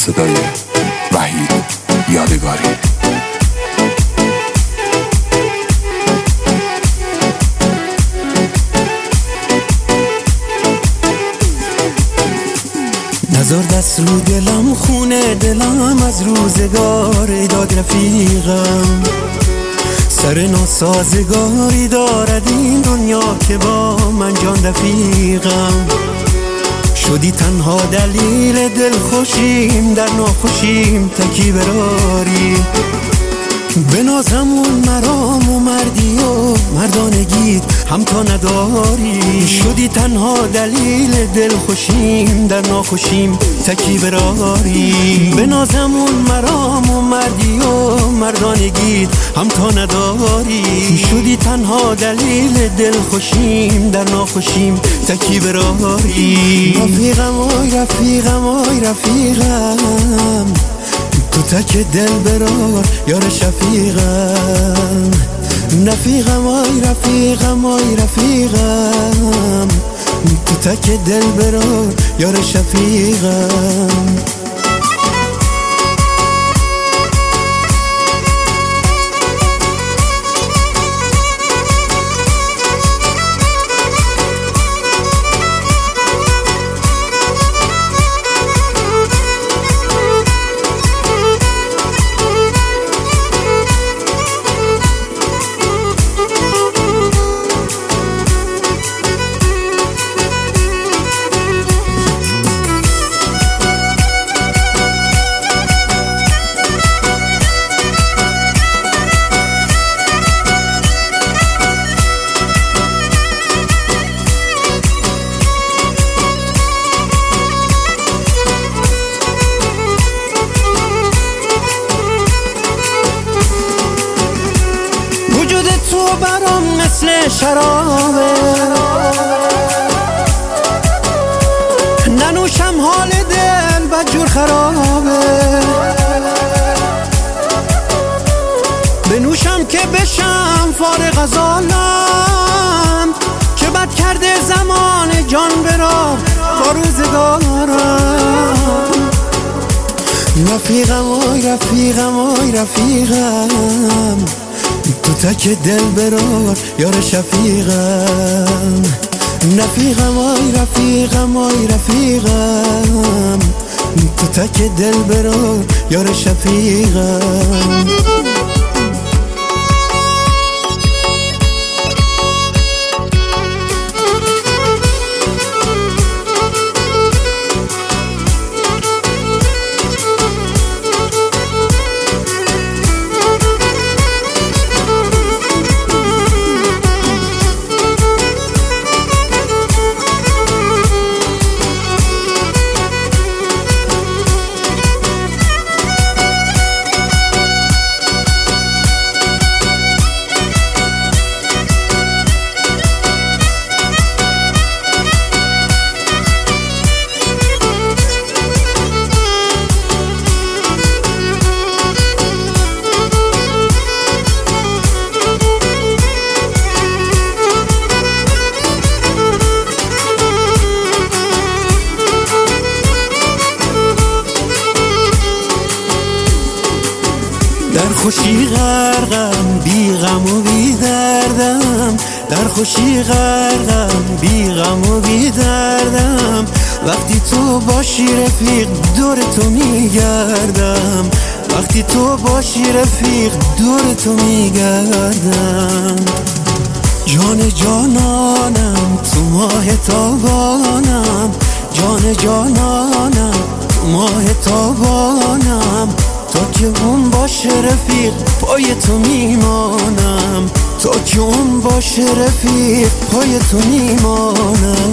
صدای وحید یادگاری. نزار دست رو دلم، خونه دلم از روزگار داد رفیقم. سر ناسازگاری دارد این دنیا که با من جان رفیقم. شدی تنها دلیل دلخوشیم، در ناخوشیم تکی براری. بنازمون مرام و مردی و مردانگیت هم تا نداری. شدی تنها دلیل دلخوشیم، در ناخوشیم تکی براری. بنازمون مرام و مردی و مردانگیت هم تا نداری. شدی تنها دلیل دلخوشیم، در ناخوشیم تکی براری. رفیقم آی رفیقم آی رفیقم، تو تک دل برار یار شفیقم. رفیقم آی رفیقم آی رفیقم، تو تک دل برار یار شفیقم. تو برام مثل شرابه، ننوشم حال دل بدجور خرابه. بنوشم که بشم فارغ از عالم، که بد کرده زمان جان برام با روزگارم. رفیقم آی رفیقم آی رفیقم، تو تک دل برار یار شفیقم. رفیقم آی رفیقم آی رفیقم، تو تک دل برار یار شفیقم. در خوشی غرقم بی غم و بی دردم، در خوشی غرقم بی غم و بی دردم. وقتی تو باشی رفیق دور تو میگردم، وقتی تو باشی رفیق دور تو میگردم. جان جانانم تو ماه تابانم، جان جانانم تو ماه تابانم. تا که اون باشه رفیق پای تو میمانم، تا که اون باشه رفیق پای تو میمانم.